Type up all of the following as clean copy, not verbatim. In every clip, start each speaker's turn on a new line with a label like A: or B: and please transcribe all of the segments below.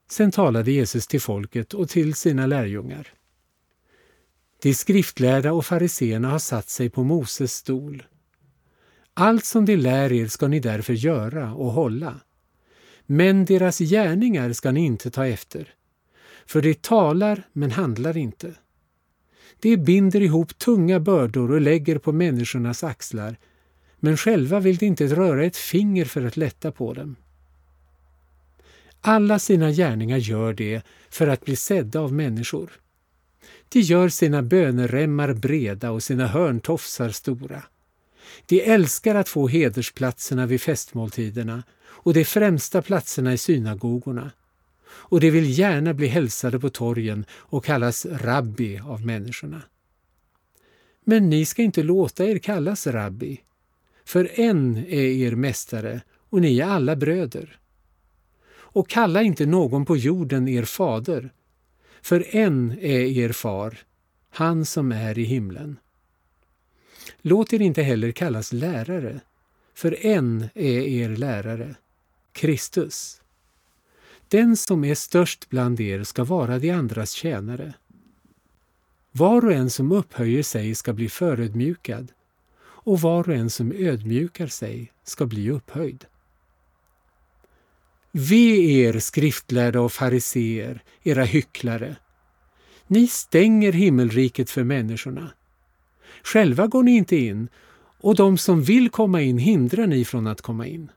A: Sen talade Jesus till folket och till sina lärjungar. De skriftlärda och fariseerna har satt sig på Moses stol. Allt som de lär er ska ni därför göra och hålla. Men deras gärningar ska ni inte ta efter. För de talar men handlar inte. De binder ihop tunga bördor och lägger på människornas axlar. Men själva vill de inte röra ett finger för att lätta på dem. Alla sina gärningar gör det för att bli sedda av människor. De gör sina böneremmar breda och sina hörntofsar stora. De älskar att få hedersplatserna vid festmåltiderna och de främsta platserna i synagogorna. Och de vill gärna bli hälsade på torgen och kallas rabbi av människorna. Men ni ska inte låta er kallas rabbi, för en är er mästare och ni är alla bröder. Och kalla inte någon på jorden er fader, för en är er far, han som är i himlen. Låt er inte heller kallas lärare, för en är er lärare, Kristus. Den som är störst bland er ska vara de andras tjänare. Var och en som upphöjer sig ska bli förödmjukad, och var och en som ödmjukar sig ska bli upphöjd. Ve er skriftlärda och fariseer, era hycklare. Ni stänger himmelriket för människorna. Själva går ni inte in, och de som vill komma in hindrar ni från att komma in.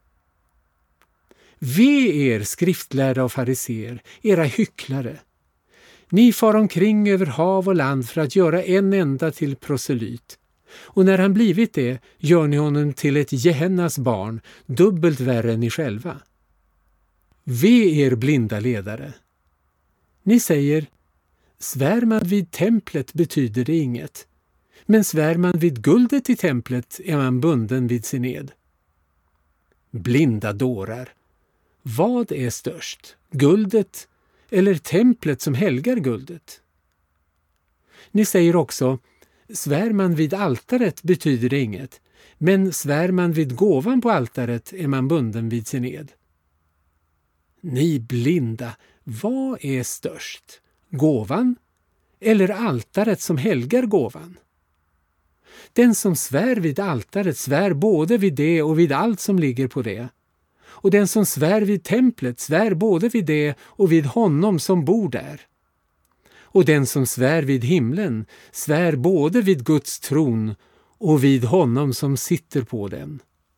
A: Ve er skriftlärda och fariseer, era hycklare. Ni far omkring över hav och land för att göra en enda till proselyt. Och när han blivit det gör ni honom till ett Gehennas barn, dubbelt värre än ni själva. Ve er blinda ledare. Ni säger, svär man vid templet betyder det inget, men svär man vid guldet i templet är man bunden vid sin ed. Blinda dårar. Vad är störst, guldet eller templet som helgar guldet? Ni säger också, svär man vid altaret betyder det inget, men svär man vid gåvan på altaret är man bunden vid sin ed. Ni blinda, vad är störst, gåvan eller altaret som helgar gåvan? Den som svär vid altaret svär både vid det och vid allt som ligger på det. Och den som svär vid templet svär både vid det och vid honom som bor där. Och den som svär vid himlen svär både vid Guds tron och vid honom som sitter på den.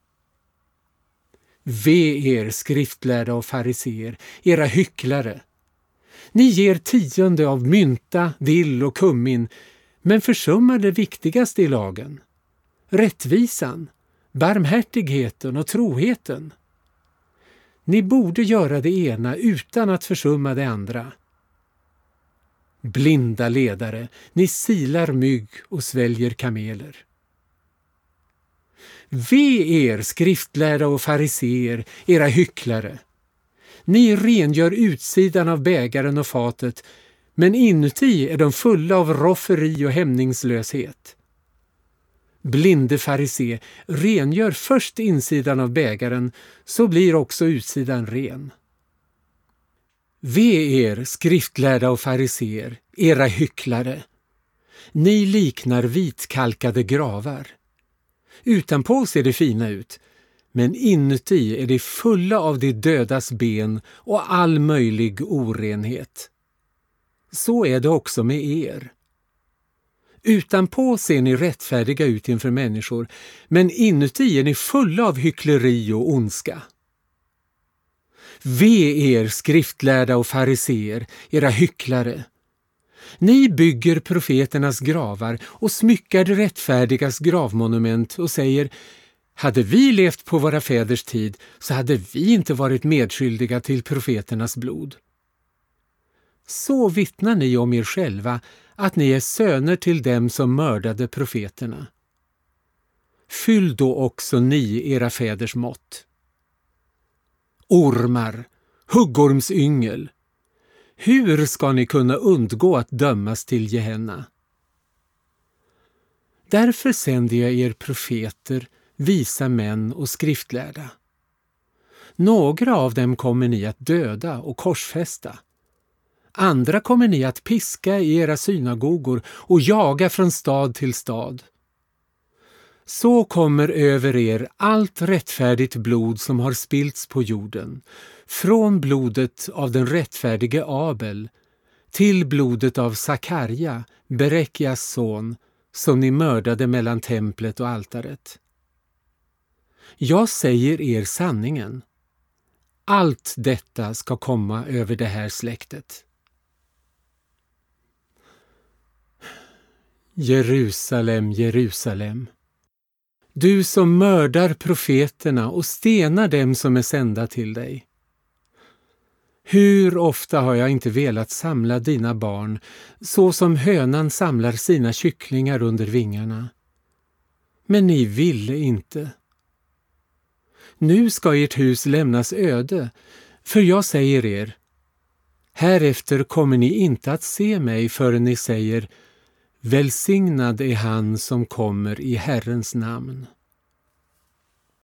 A: Ve er skriftlärda och fariseer, era hycklare. Ni ger 10 av mynta, dill och kummin, men försummar det viktigaste i lagen. Rättvisan, barmhärtigheten och troheten. Ni borde göra det ena utan att försumma det andra. Blinda ledare, ni silar mygg och sväljer kameler. Ve er skriftlärda och fariseer, era hycklare. Ni rengör utsidan av bägaren och fatet, men inuti är de fulla av rofferi och hämningslöshet. Blinde farisé, rengör först insidan av bägaren, så blir också utsidan ren. Ve er skriftlärda och fariseer, era hycklare. Ni liknar vitkalkade gravar. Utanpå ser det fina ut, men inuti är det fulla av de dödas ben och all möjlig orenhet. Så är det också med er. Utanpå ser ni rättfärdiga ut inför människor, men inuti är ni fulla av hyckleri och ondska. Ve er skriftlärda och fariseer, era hycklare. Ni bygger profeternas gravar och smyckar de rättfärdigas gravmonument och säger, hade vi levt på våra fäders tid så hade vi inte varit medskyldiga till profeternas blod. Så vittnar ni om er själva att ni är söner till dem som mördade profeterna. Fyll då också ni era fäders mått. Ormar, huggormsyngel, hur ska ni kunna undgå att dömas till Gehenna? Därför sänder jag er profeter, visa män och skriftlärda. Några av dem kommer ni att döda och korsfästa. Andra kommer ni att piska i era synagogor och jaga från stad till stad. Så kommer över er allt rättfärdigt blod som har spillts på jorden, från blodet av den rättfärdige Abel till blodet av Sakarja, Berekjas son, som ni mördade mellan templet och altaret. Jag säger er sanningen. Allt detta ska komma över det här släktet. Jerusalem, Jerusalem. Du som mördar profeterna och stenar dem som är sända till dig. Hur ofta har jag inte velat samla dina barn, så som hönan samlar sina kycklingar under vingarna. Men ni ville inte. Nu ska ert hus lämnas öde, för jag säger er, härefter kommer ni inte att se mig förrän ni säger, välsignad är han som kommer i Herrens namn.